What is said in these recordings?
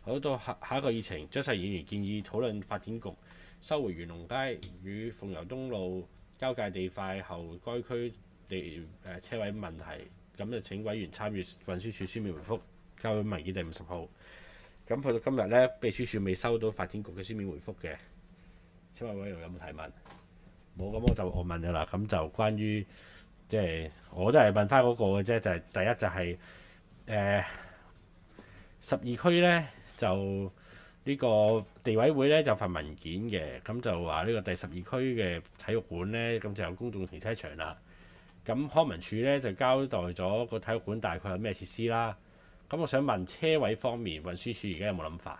好，到下一個議程，張世議員建議討論發展局收回元龍街與鳳攸東路交界地塊後該區車位問題，咁就請委員參與運輸署書面回覆，交俾文件第50號。咁去到今日呢，秘書處未收到發展局嘅書面回覆嘅。請問委員有冇提問？冇，咁我問㗎啦。咁就關於我都係問翻嗰個嘅啫，就係第一就係12區呢，就呢個地委會呢，就份文件嘅，咁就話呢個第12區嘅體育館呢，咁就有公眾停車場啦。咁康文署呢，就交代咗個體育館大概有咩設施啦。咁我想問車位方面，運輸署而家有冇諗法？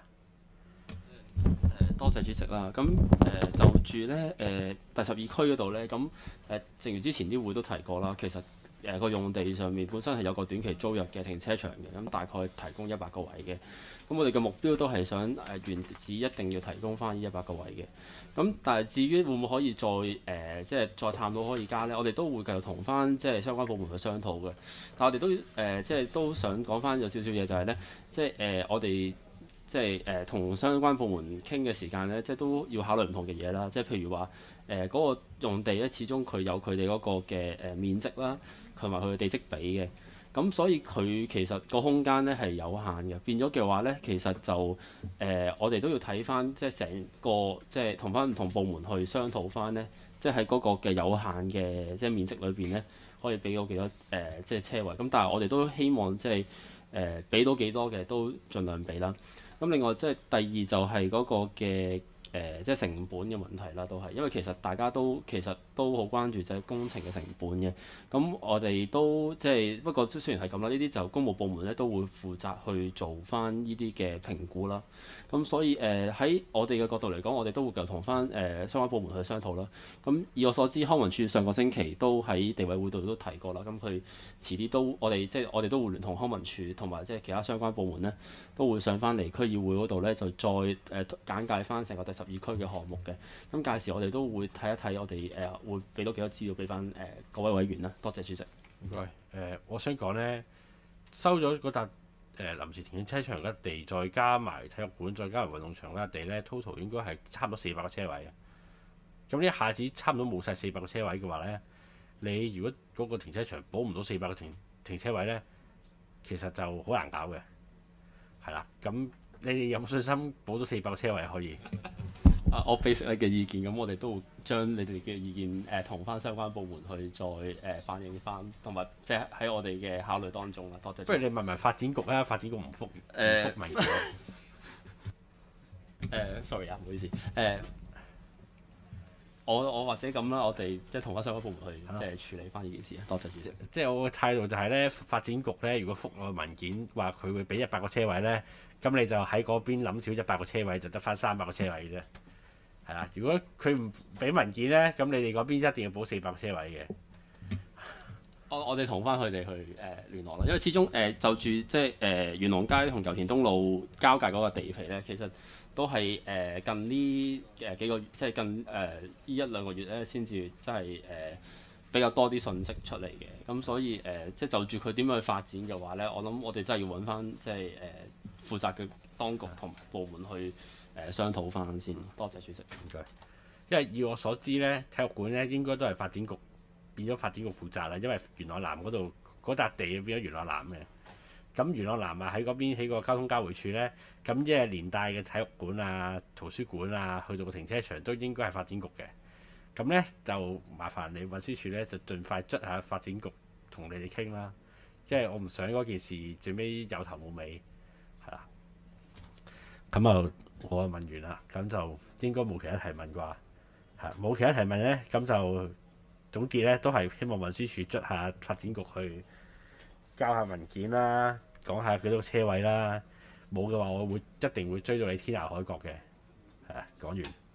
多謝主席啦。咁就住咧第12區嗰度咧，咁正如之前啲會都提過啦，其實個用地上面本身係有個短期租約嘅停車場嘅，咁大概提供100個位嘅。咁我哋嘅目標都係想原址一定要提供翻呢100個位嘅。咁但係至於會唔會可以再探討可以加呢？我哋都會繼續同翻相關部門去商討嘅。但我哋都都想講翻有少少嘢就係呢，我哋同相關部門傾嘅時間呢，都要考慮唔同嘅嘢啦。譬如話嗰個用地咧，始終佢有佢哋嗰個嘅面積啦，同埋佢嘅地積比嘅。咁所以佢其實個空間咧係有限嘅，變咗嘅話咧，其實就我哋都要睇翻成個同翻唔同部門去商討翻咧，喺嗰個嘅有限嘅面積裏邊咧，可以俾到幾多車位。咁但係我哋都希望俾到幾多嘅都盡量俾啦。咁另外第二就係嗰個嘅成本嘅問題啦，都係因為其實大家都好關注工程嘅成本嘅。咁我哋都不過雖然係咁啦，呢啲就公務部門咧都會負責去做翻呢啲嘅評估啦。咁所以喺我哋嘅角度嚟講，我哋都會繼續同翻相關部門去商討啦。咁以我所知，康文署上個星期都喺地委會度都提過啦。咁佢遲啲都我哋都會聯同康文署同埋其他相關部門咧，都會上翻嚟區議會嗰度咧，就再簡介翻成個第12區嘅項目嘅。咁屆時我哋都會睇一睇，我哋會俾到幾多資料俾翻各位委員啦。多謝主席。 唔該。我想講呢，收咗嗰笪臨時停車場嘅地，再加埋體育館，再加埋運動場嗰笪地呢 total 應該係差唔多400個車位嘅。咁呢一下子差唔多冇晒400個車位嘅話呢，你如果嗰個停車場補唔到400個停車位呢，其實就好難搞嘅。係啦，咁你哋有冇信心補到400個車位可以？ 我俾你嘅意見，咁我哋都會將你哋嘅意見同翻相關部門去再反映翻，同埋喺我哋嘅考慮當中啦。多謝。 不如你問埋發展局啊，發展局唔覆問嘅。 sorry 啊，唔好意思。我或者咁啦，我哋同翻相關部門去處理翻呢件事啊。多謝主席。 我嘅態度就係呢，發展局呢，如果覆我文件話佢會俾100個車位呢，咁你就喺嗰邊諗少100個車位，就得翻300個車位嘅啫。係啦，如果佢唔俾文件呢，咁你哋嗰邊一定要補400個車位嘅。 我哋同翻佢哋去聯絡啦，因為始終就住元龍街同油田東路交界嗰個地皮咧，其實都係近呢幾個月，近呢1-2個月咧，先至比較多啲信息出嚟嘅。咁所以就住佢點樣去發展嘅話咧，我諗我哋真係要揾翻負責嘅當局同部門去商討翻先。多謝主席。 唔該。因為以我所知咧，體育館咧應該都係發展局變咗發展局負責啦，因為元朗南嗰度嗰笪地變咗元朗南嘅。咁元朗南啊喺嗰邊起個交通交匯處咧，咁連帶嘅體育館啊、圖書館啊，去到個停車場都應該係發展局嘅。咁咧就麻煩你運輸署咧就盡快捽下發展局同你哋傾啦，因為我唔想嗰件事最尾有頭冇尾，係啦。咁啊，我問完啦，咁就應該冇其他提問啩？係冇其他提問咧，咁就總結咧都係希望運輸署捽下發展局去交下文件啦，講下幾多個車位啦。冇嘅話，我一定會追到你天涯海角嘅。係啊，講完。